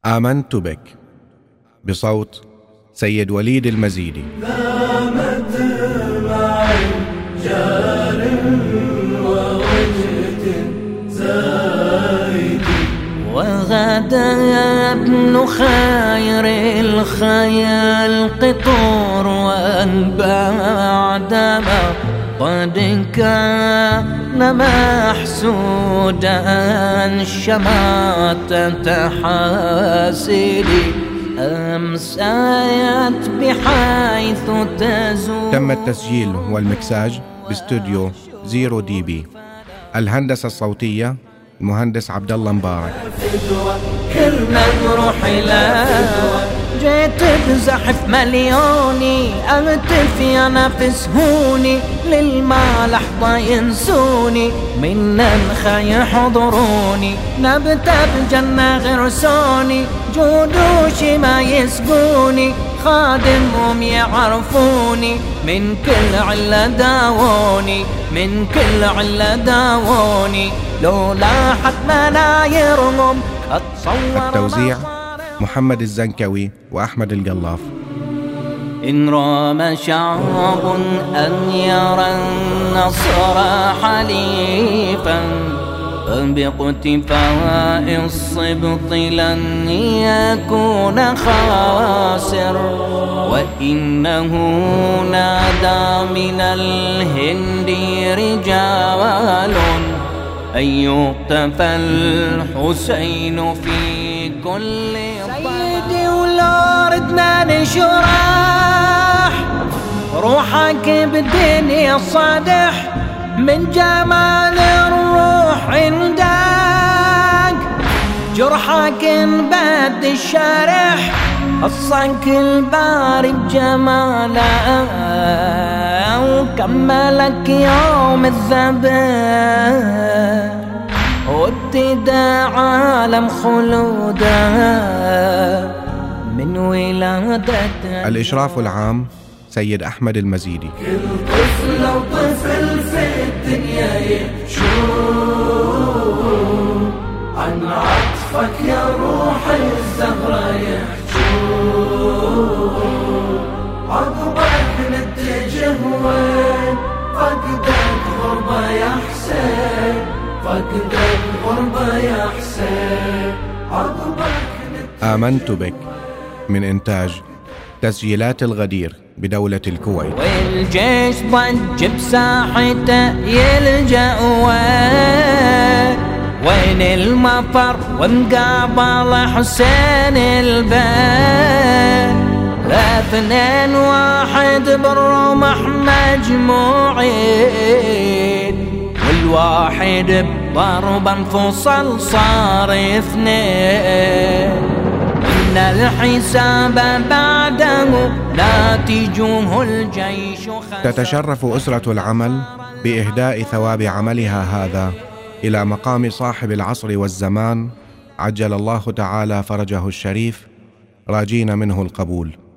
آمنت بك بصوت سيد وليد المزيدي. نامت معي جار ووجد زايد، وغدا ابن خير الخيال قطور، وأن بعدما قد كان محسودا شماتة حاسدي، أمسيت بحيث تزول. تم التسجيل والمكساج باستوديو 0 دي بي. الهندسة الصوتية المهندس عبد الله مبارك. كلنا نروح إلى جيت بزحف مليوني، أمتفي أنافس هوني، للما لحظة ينسوني، من الخي يحضروني، نبت بجنة غرسوني، جودوشي ما يسقوني، خادمهم يعرفوني، من كل علة داووني، من كل علة داووني، لولا حد منايرهم أتصور. التوزيع محمد الزنكوي وأحمد القلاف. إن رام شعب أن يرى النصر حليفا، باقتفاء الصبط لن يكون خاسر، وإنه نادى من الهند رجال أن يقتفى الحسين في كل سيدي. ولو ردنا نشرح روحك بالدنيا صدح، من جمال الروح عندك جرحك انبد الشرح، قصك الباري بجماله وكملك يوم الذبح، وابتدى عالم خلوده من ولادته. الإشراف العام سيد أحمد المزيدي. كل طفل وطفل في الدنيا يحجون عن عطفك يا روح الزهرة، يحجون عقبك نتجه وين، فقدك غربة يا حسين، فقدك غربة يا حسين، عقبك نتجه. آمنت بك من إنتاج تسجيلات الغدير بدولة الكويت. والجيش ضج بساحته يلجأ وين المفر، ومقابل حسين البين، 2-1 بالرمح مجموعين، والواحد بضرب انفصل صار 2، إن الحساب بعده ناتجه الجيش. تتشرف أسرة العمل بإهداء ثواب عملها هذا إلى مقام صاحب العصر والزمان، عجل الله تعالى فرجه الشريف، راجين منه القبول.